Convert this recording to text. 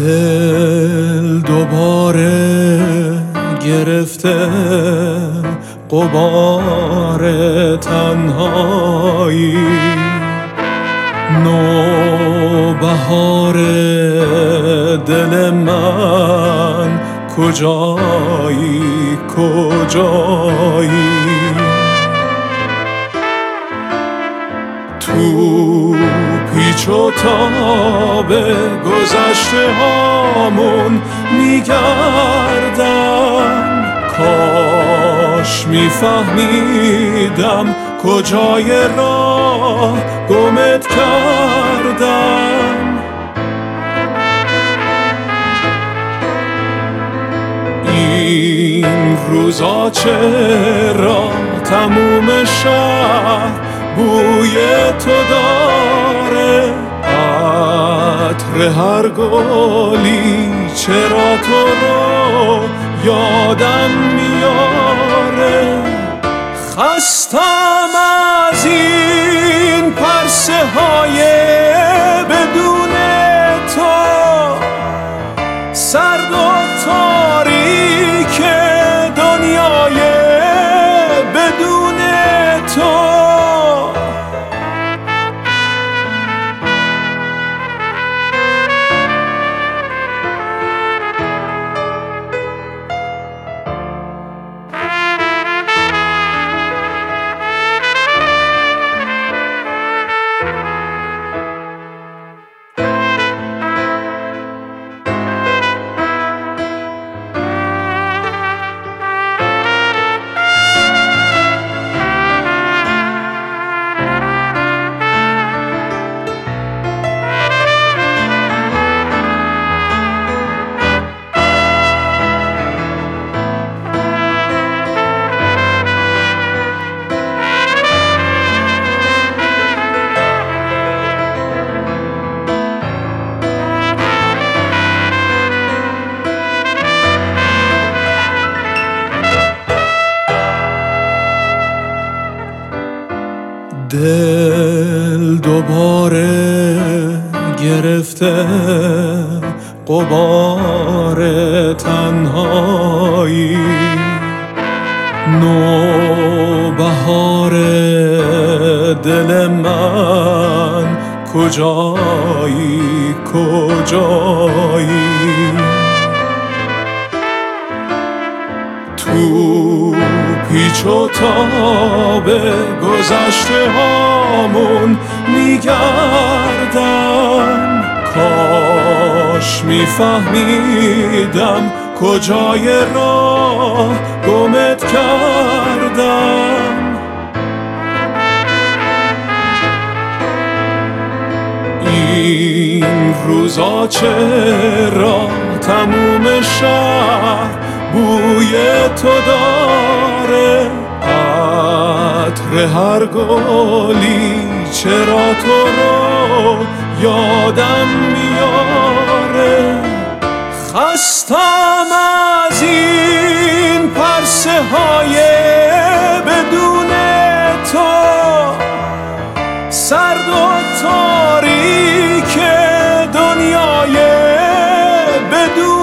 دل دوباره گرفته غبار تنهایی، نوبهار دل من کجایی کجایی؟ تو پیچ و تاب گذشته هامون میگردم، کاش میفهمیدم کجای راه گمت کردم. این روزا چرا تموم شهر بوی تو داره؟ عطر هر گلی چرا تو رو یادم میاره؟ خستم از این پرسه های بدون تو، سرد و تاریک دنیای بدون تو. دل دوباره گرفته غبار تنهایی، نوبهار دل من کجایی کجایی؟ تو پیچ و تاب گذشته هامون میگردم، کاش میفهمیدم کجای راه گمت کردم. این روزا چرا تموم شهر بوی تو داره؟ عطر هر گلی چرا تو رو یادم میاره؟ خستم از این پرسه های بدون تو، سرد و تاریک دنیای بدون